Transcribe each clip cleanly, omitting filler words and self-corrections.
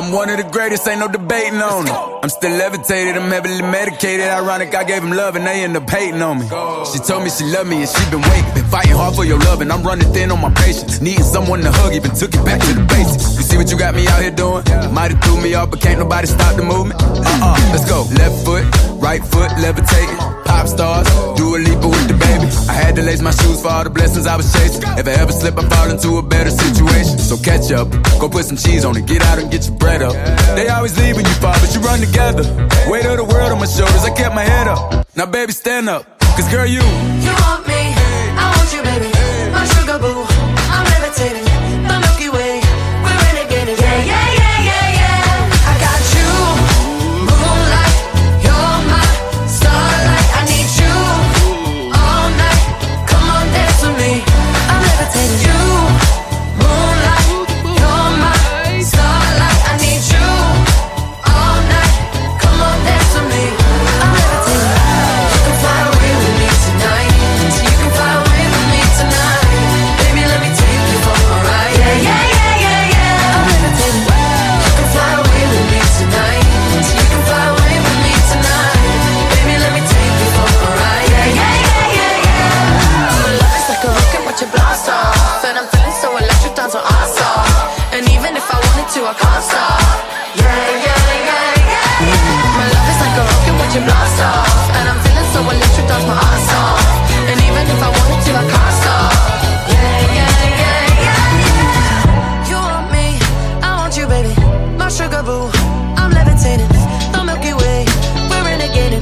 I'm one of the greatest, ain't no debating on it. I'm still levitated, I'm heavily medicated. Ironic, I gave him love and they end up hating on me. She told me she loved me and she been waiting. Been fighting hard for your love and I'm running thin on my patience. Needing someone to hug, even took it back to the basics. You see what you got me out here doing? Might have threw me off, but can't nobody stop the movement. Let's go. Left foot, right foot, levitating. Pop stars, do a leap with the baby. I had to lace my shoes for all the blessings I was chasing. If I ever slip, I fall into a better situation. So catch up, go put some cheese on it, get out and get your bread up. They always leave when you fall, but you run together. Weight of the world on my shoulders, I kept my head up. Now baby, stand up, cause girl, you want me, I want you, baby. My sugar boo, I'm levitating. The Milky Way, we're renegading. Yeah, yeah, yeah, yeah, yeah. I got you, moonlight, you're my starlight. I need you all night. Come on, dance with me. I'm levitating. You, moonlight, you're my starlight. I need you all night. Come on, dance with me. I'm levitating. You can fly away with me tonight. So you can fly away with me tonight. Baby, let me take you for a ride. Yeah, yeah, yeah, yeah, yeah. I'm levitating. You can fly away with me tonight. So you can fly away with me tonight. Baby, let me take you for a ride. Yeah, yeah, yeah, yeah, yeah. My love is like a rocket, watch it blast off. And I'm feeling so electric, down to awesome. And even if I wanted to, I can't stop. Yeah, yeah, yeah, yeah. My love is like a rocket, watch it blast off. And I'm feeling so electric, dance my ass off. And even if I wanted to, I can't stop. Yeah, yeah, yeah, yeah. You want me, I want you, baby. My sugar boo, I'm levitating. The Milky Way, we're renegading.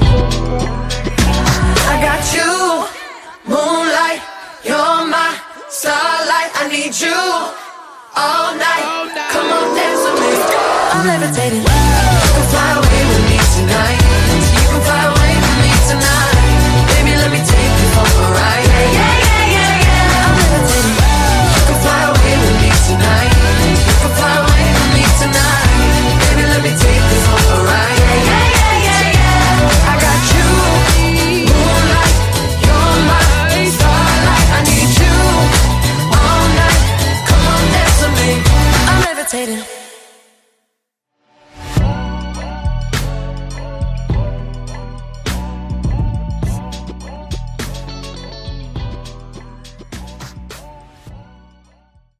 I got you, moonlight, you're my starlight. I need you all night. Come on, dance with me. I'm levitating.